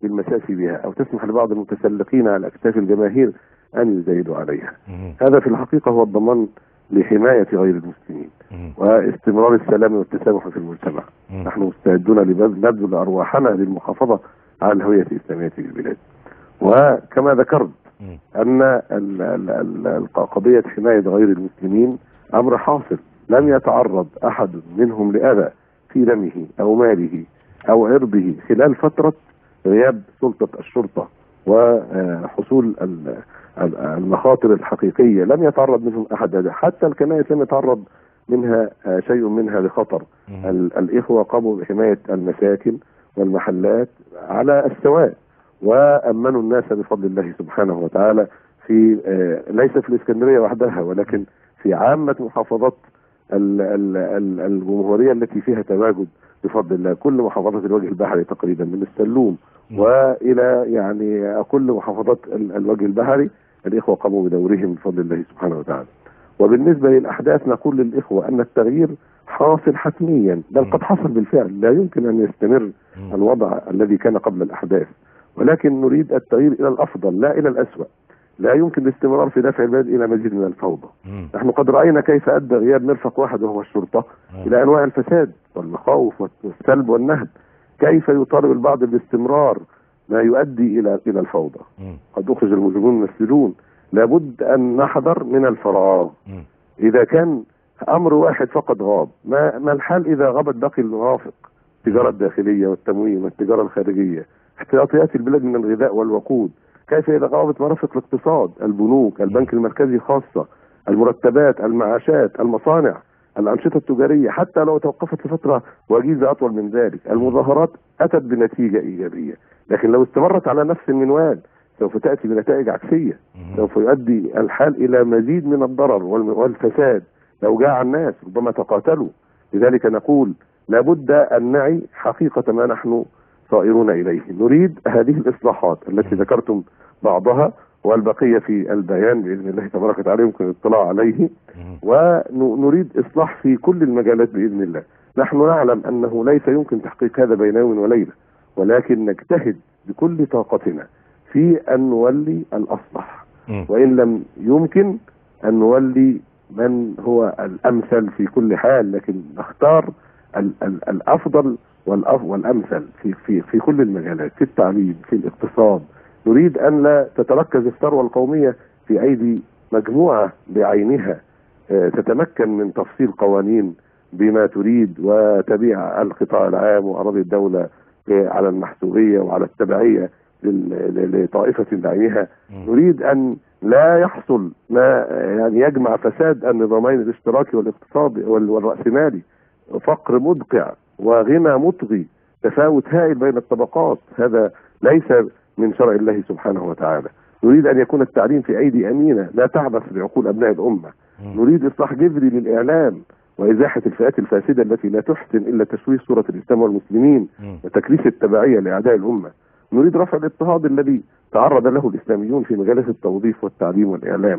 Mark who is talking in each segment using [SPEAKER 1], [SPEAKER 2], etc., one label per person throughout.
[SPEAKER 1] بالمساس بها أو تسمح لبعض المتسلقين على أكتاف الجماهير أن يزايدوا عليها. هذا في الحقيقة هو الضمان لحماية غير المسلمين واستمرار السلام والتسامح في المجتمع. نحن مستعدون لنبذل أرواحنا للمحافظة على الهوية الإسلامية في البلاد. وكما ذكرت أن قضية حماية غير المسلمين أمر حاصل، لم يتعرض أحد منهم لأذى في دمه أو ماله أو عرضه خلال فترة غياب سلطة الشرطة وحصول المخاطر الحقيقية. لم يتعرض منهم أحد، حتى الكنائس لم يتعرض منها شيء منها لخطر. الإخوة قاموا بحماية المساكن والمحلات على السواء، وأمنوا الناس بفضل الله سبحانه وتعالى في ليس في الإسكندرية وحدها، ولكن في عامة محافظات الجمهورية التي فيها تواجد بفضل الله. كل محافظات الوجه البحري تقريبا من السلوم وإلى يعني كل محافظات الوجه البحري الإخوة قاموا بدورهم بفضل الله سبحانه وتعالى. وبالنسبة للأحداث نقول للإخوة أن التغيير حاصل حتميا، بل قد حصل بالفعل، لا يمكن أن يستمر الوضع الذي كان قبل الأحداث، ولكن نريد التغيير إلى الأفضل لا إلى الأسوأ. لا يمكن الاستمرار في دفع البلد إلى مزيد من الفوضى. نحن قد رأينا كيف أدى غياب مرفق واحد وهو الشرطة إلى أنواع الفساد والمخاوف والسلب والنهب. كيف يطالب البعض بالاستمرار ما يؤدي إلى الفوضى. قد أخرج المجرمون من السجون. لابد أن نحذر من الفراغ. إذا كان أمر واحد فقط غاب، ما الحال إذا غابت باقي المرافق؟ التجارة الداخلية والتموين والتجارة الخارجية، احتياطيات البلاد من الغذاء والوقود. كيف إذا غابت مرافق الاقتصاد، البنوك، البنك المركزي خاصة، المرتبات، المعاشات، المصانع، الأنشطة التجارية، حتى لو توقفت لفترة وجيزة أطول من ذلك. المظاهرات أتت بنتيجة إيجابية، لكن لو استمرت على نفس المنوال سوف تأتي بنتائج عكسية. سوف يؤدي الحال إلى مزيد من الضرر والفساد. لو جاع الناس ربما تقاتلوا. لذلك نقول لابد أن نعي حقيقة ما نحن صائرون إليه. نريد هذه الإصلاحات التي ذكرتم بعضها، والبقية في البيان بإذن الله تبارك وتعالى يمكن الاطلاع عليه. ونريد إصلاح في كل المجالات بإذن الله. نحن نعلم أنه ليس يمكن تحقيق هذا بين يوم وليلة، ولكن نجتهد بكل طاقتنا في أن نولي الأصلح، وإن لم يمكن أن نولي من هو الأمثل في كل حال، لكن نختار الأفضل والأمثل في كل المجالات، في التعليم، في الاقتصاد. نريد أن لا تتركز الثروة القومية في أيدي مجموعة بعينها تتمكن من تفصيل قوانين بما تريد وتبيع القطاع العام وأراضي الدولة على المحسوبية وعلى التبعية لطائفة بعينها. نريد أن لا يحصل ما يعني يجمع فساد النظامين الاشتراكي والاقتصادي والرأسمالي، فقر مدقع وغنى مطغي، تفاوت هائل بين الطبقات. هذا ليس من شرع الله سبحانه وتعالى. نريد أن يكون التعليم في أيدي أمينة لا تعبث بعقول أبناء الأمة. نريد إصلاح جذري للإعلام وإزاحة الفئات الفاسدة التي لا تحسن إلا تشويه صورة الإسلام والمسلمين وتكريس التبعية لأعداء الأمة. نريد رفع الاضطهاد الذي تعرض له الإسلاميون في مجالات التوظيف والتعليم والإعلام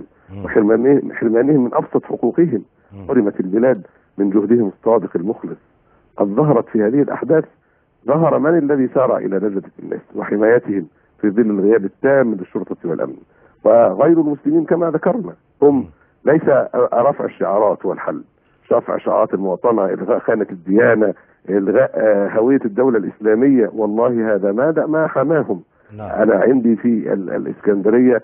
[SPEAKER 1] وحرمانهم من أبسط حقوقهم. حرمت البلاد من جهدهم الصادق المخلص. قد ظهرت في هذه الأحداث ظهر من الذي سارع إلى نجدة الناس وحمايتهم في ظل الغياب التام للشرطة والأمن. وغير المسلمين كما ذكرنا هم ليس رفع الشعارات هو الحل، رفع شعارات المواطنة، إلغاء خانة الديانة، إلغاء هوية الدولة الإسلامية. والله هذا ما حماهم. أنا عندي في الإسكندرية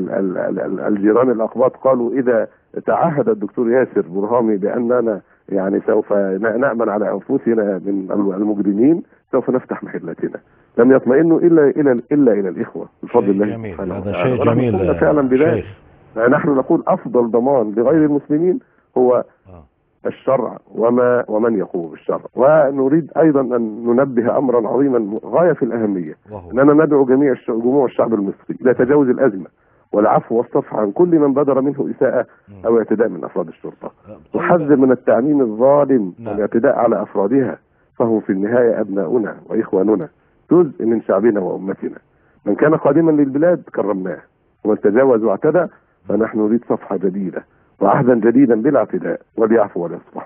[SPEAKER 1] الجيران الأقباط قالوا إذا تعهد الدكتور ياسر برهامي بأننا يعني سوف نأمن على أنفسنا من المجرمين سوف نفتح محلاتنا. لم يطمئنوا إلا إلى الإخوة بفضل الله سبحانه
[SPEAKER 2] وتعالى. هذا شيء جميل
[SPEAKER 1] فعلا بذلك. نحن نقول أفضل ضمان لغير المسلمين هو الشرع ومن يقوم بالشرع. ونريد أيضا أن ننبه أمرا عظيما غاية في الأهمية، أننا ندعو جموع الشعب المصري إلى تجاوز الأزمة والعفو والصفح عن كل من بدر منه إساءة أو اعتداء من أفراد الشرطة. نحذر من التعميم الظالم والاعتداء على أفرادها، فهم في النهاية أبناؤنا وإخواننا، جزء من شعبنا وأمتنا. من كان قادما للبلاد كرمناه، ومن تجاوز واعتدى فنحن نريد صفحة جديدة وعهدا جديدا بلا اعتداء، وليعفوا وليصفحوا.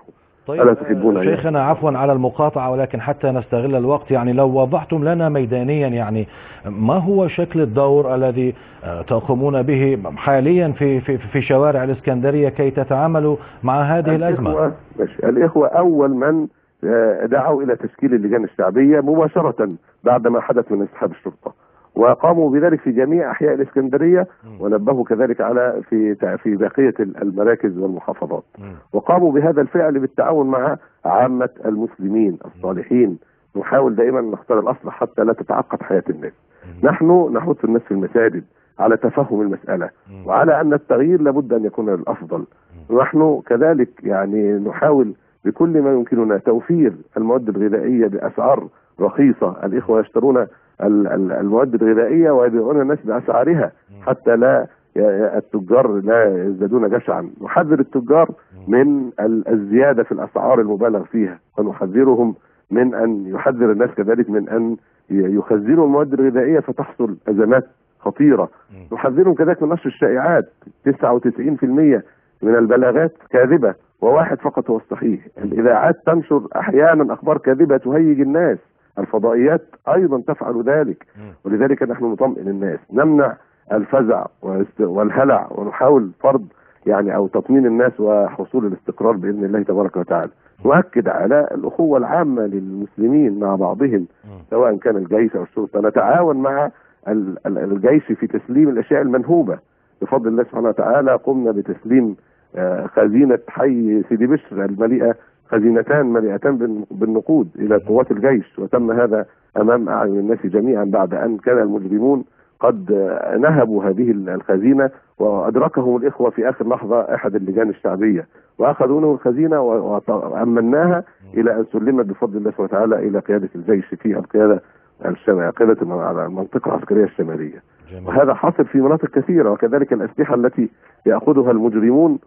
[SPEAKER 1] ألا تحبون
[SPEAKER 2] شيخنا عفوا على المقاطعة، ولكن حتى نستغل الوقت، يعني لو وضحتم لنا ميدانيا يعني ما هو شكل الدور الذي تقومون به حاليا في شوارع الإسكندرية كي تتعاملوا مع هذه الأزمة؟
[SPEAKER 1] الإخوة أول من دعوا إلى تشكيل اللجان الشعبية مباشرة بعدما حدث من انسحاب الشرطة، وقاموا بذلك في جميع أحياء الإسكندرية، ونبهوا كذلك على في بقية المراكز والمحافظات، وقاموا بهذا الفعل بالتعاون مع عامة المسلمين الصالحين. نحاول دائما نختار الأصلح حتى لا تتعقد حياة الناس. نحن نحث الناس في المساجد على تفهم المسألة، وعلى أن التغيير لابد أن يكون للأفضل. نحن كذلك يعني نحاول بكل ما يمكننا توفير المواد الغذائية بأسعار رخيصة. الإخوة يشترون المواد الغذائية ويبيعون الناس بأسعارها حتى لا التجار لا يزدادون جشعا. نحذر التجار من الزيادة في الأسعار المبالغ فيها، ونحذرهم من أن يحذر الناس كذلك من أن يخزنوا المواد الغذائية فتحصل أزمات خطيرة. نحذرهم كذلك من نشر الشائعات. 99% من البلاغات كاذبة وواحد فقط هو الصحيح. الإذاعات تنشر أحيانا أخبار كاذبة تهيج الناس، الفضائيات أيضا تفعل ذلك، ولذلك نحن نطمئن الناس، نمنع الفزع والهلع، ونحاول فرض يعني أو تطمين الناس وحصول الاستقرار بإذن الله تبارك وتعالى. نؤكد على الأخوة العامة للمسلمين مع بعضهم سواء كان الجيش أو الشرطة. نتعاون مع الجيش في تسليم الأشياء المنهوبة بفضل الله سبحانه وتعالى. قمنا بتسليم خزينة حي سيدي بشر المليئة، خزينتان مليئتان بالنقود إلى قوات الجيش، وتم هذا أمام أعين الناس جميعا بعد أن كان المجرمون قد نهبوا هذه الخزينة، وأدركهم الإخوة في آخر لحظة أحد اللجان الشعبية وأخذوا منه الخزينة وأمناها إلى أن سلمت بفضل الله سبحانه وتعالى إلى قيادة الجيش في القيادة قيادة المنطقة العسكرية الشمالية. وهذا حاصل في مناطق كثيرة، وكذلك الأسلحة التي يأخذها المجرمون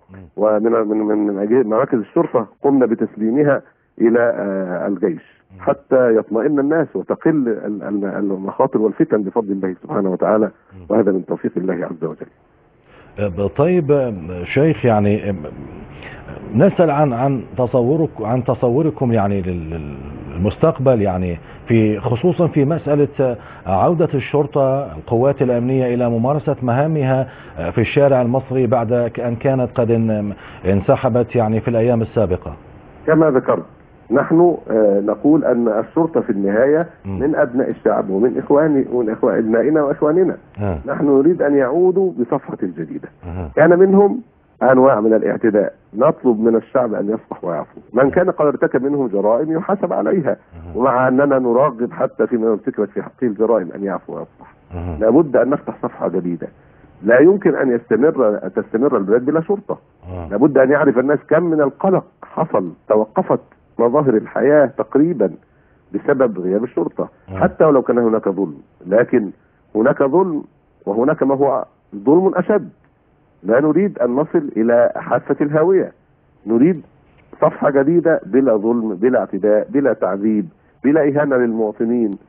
[SPEAKER 1] ومن مراكز الشرطة قمنا بتسليمها إلى الجيش حتى يطمئن الناس وتقل المخاطر والفتن بفضل الله سبحانه وتعالى، وهذا من توفيق الله عز وجل.
[SPEAKER 2] طيب شيخ، يعني نسأل عن تصوركم يعني للمستقبل، يعني خصوصا في مسألة عودة الشرطة القوات الأمنية إلى ممارسة مهامها في الشارع المصري بعد أن كانت قد انسحبت يعني في الأيام السابقة.
[SPEAKER 1] كما ذكرت نحن نقول أن الشرطة في النهاية من أبناء الشعب ومن أبنائنا وإخواننا. نحن نريد أن يعودوا بصفحة جديدة. كان منهم أنواع من الاعتداء، نطلب من الشعب أن يصفح ويعفو. من كان قد ارتكب منهم جرائم يحاسب عليها، ومع أننا نراغب حتى فيما ارتكبت في حقه الجرائم أن يعفو ويصفح. لابد أن نفتح صفحة جديدة. لا يمكن أن تستمر البلاد بلا شرطة. لابد أن يعرف الناس كم من القلق حصل، توقفت مظاهر الحياة تقريبا بسبب غياب الشرطة، حتى ولو كان هناك ظلم. لكن هناك ظلم وهناك ما هو ظلم أشد. لا نريد أن نصل إلى حافة الهاوية. نريد صفحة جديدة بلا ظلم، بلا اعتداء، بلا تعذيب، بلا إهانة للمواطنين،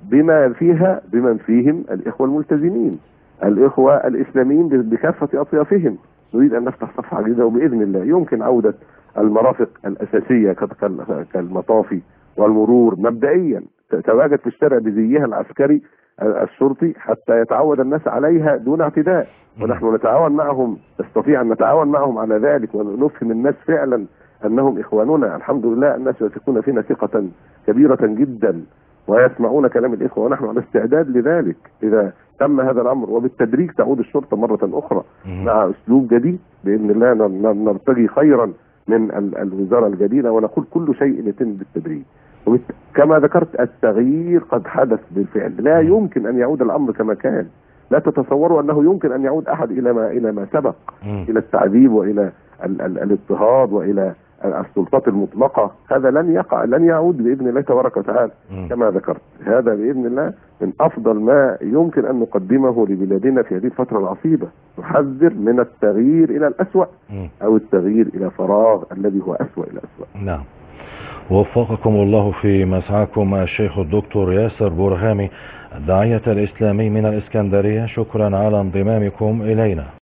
[SPEAKER 1] بمن فيهم الإخوة الملتزمين، الإخوة الإسلاميين بكافة أطيافهم. نريد أن نفتح صفحة جديدة، وبإذن الله يمكن عودة المرافق الأساسية كالمطافي والمرور مبدئيا تتواجد في الشارع بزيها العسكري الشرطي حتى يتعود الناس عليها دون اعتداء. ونحن نتعاون معهم، نستطيع أن نتعاون معهم على ذلك ونفهم الناس فعلا أنهم إخواننا. الحمد لله الناس يثقون فينا ثقة كبيرة جدا ويسمعون كلام الإخوة، ونحن على استعداد لذلك إذا تم هذا الأمر. وبالتدريج تعود الشرطة مرة أخرى مع أسلوب جديد بإذن الله. نرتجي خيرا من الوزارة الجديدة، ونقول كل شيء يتم بالتدريج. كما ذكرت التغيير قد حدث بالفعل. لا يمكن أن يعود الأمر كما كان. لا تتصوروا أنه يمكن أن يعود أحد إلى ما سبق، إلى التعذيب وإلى الاضطهاد وإلى السلطات المطلقة. هذا لن يعود بإذن الله تبارك وتعالى. كما ذكرت هذا بإذن الله من أفضل ما يمكن أن نقدمه لبلادنا في هذه الفترة العصيبة. نحذر من التغيير إلى الأسوأ أو التغيير إلى فراغ الذي هو أسوأ إلى أسوأ.
[SPEAKER 2] نعم. وفقكم الله في مسعاكم الشيخ الدكتور ياسر برهامي، الداعية الإسلامي من الإسكندرية. شكرا على انضمامكم إلينا.